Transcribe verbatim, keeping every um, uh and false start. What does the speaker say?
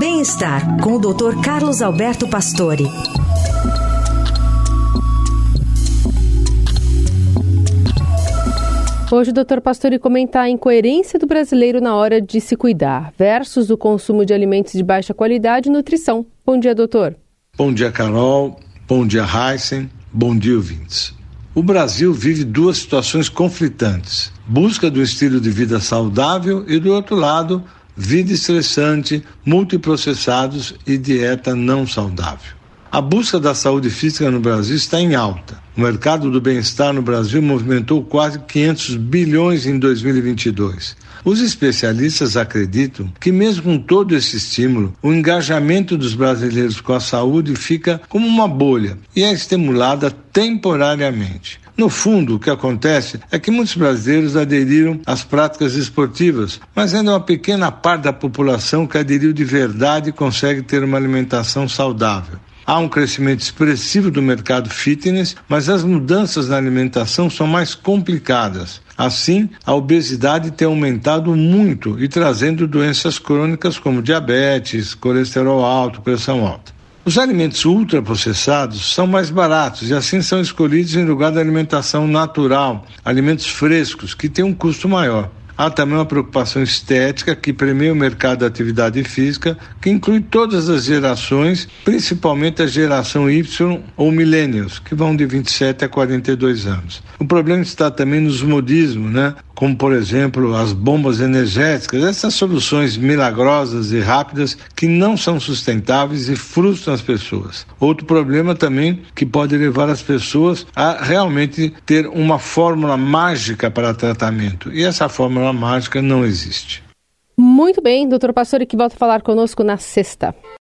Bem-estar, com o doutor Carlos Alberto Pastore. Hoje o doutor Pastore comenta a incoerência do brasileiro na hora de se cuidar versus o consumo de alimentos de baixa qualidade e nutrição. Bom dia, doutor. Bom dia, Carol. Bom dia, Heisen. Bom dia, ouvintes. O Brasil vive duas situações conflitantes. Busca do estilo de vida saudável e, do outro lado, vida estressante, multiprocessados e dieta não saudável. A busca da saúde física no Brasil está em alta. O mercado do bem-estar no Brasil movimentou quase quinhentos bilhões em dois mil e vinte e dois. Os especialistas acreditam que, mesmo com todo esse estímulo, o engajamento dos brasileiros com a saúde fica como uma bolha e é estimulada temporariamente. No fundo, o que acontece é que muitos brasileiros aderiram às práticas esportivas, mas ainda uma pequena parte da população que aderiu de verdade e consegue ter uma alimentação saudável. Há um crescimento expressivo do mercado fitness, mas as mudanças na alimentação são mais complicadas. Assim, a obesidade tem aumentado muito e trazendo doenças crônicas como diabetes, colesterol alto, pressão alta. Os alimentos ultraprocessados são mais baratos e assim são escolhidos em lugar da alimentação natural, alimentos frescos, que têm um custo maior. Há também uma preocupação estética que premia o mercado da atividade física, que inclui todas as gerações, principalmente a geração Y ou millennials, que vão de vinte e sete a quarenta e dois anos. O problema está também nos modismos, né? Como, por exemplo, as bombas energéticas, essas soluções milagrosas e rápidas que não são sustentáveis e frustram as pessoas. Outro problema também que pode levar as pessoas a realmente ter uma fórmula mágica para tratamento. E essa fórmula mágica não existe. Muito bem, doutor Pastore, que volta a falar conosco na sexta.